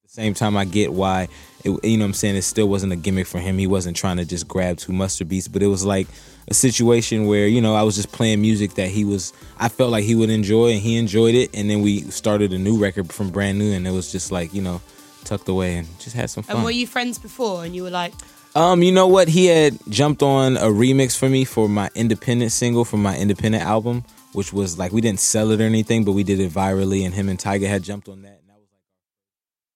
Same time, I get why, you know what I'm saying, it still wasn't a gimmick for him. He wasn't trying to just grab two mustard beats, but it was like a situation where, you know, I was just playing music that I felt like he would enjoy, and he enjoyed it. And then we started a new record from Brand New, and it was just like, you know, tucked away and just had some fun. And were you friends before and you were like... You know what? He had jumped on a remix for me for my independent single from my independent album, which was like, we didn't sell it or anything, but we did it virally, and him and Tyga had jumped on that.